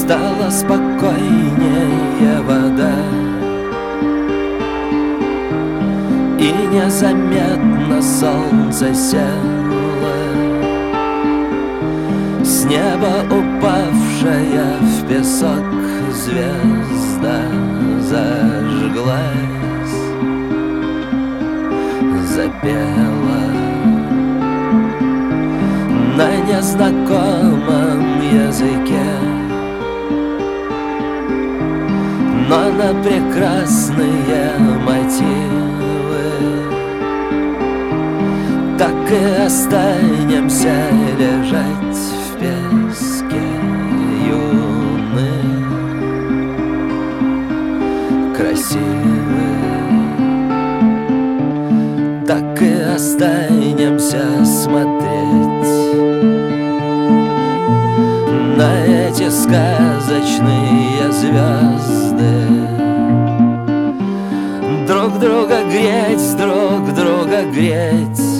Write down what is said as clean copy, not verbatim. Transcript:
Стала спокойнее вода, и незаметно солнце село. С неба упавшая в песок звезда зажглась, запела на незнакомом языке, но на прекрасные мотивы так и останемся лежать в песке юны, красивы. Так и останемся смотреть на эти сказочные звезды, друг друга греть, друг друга греть.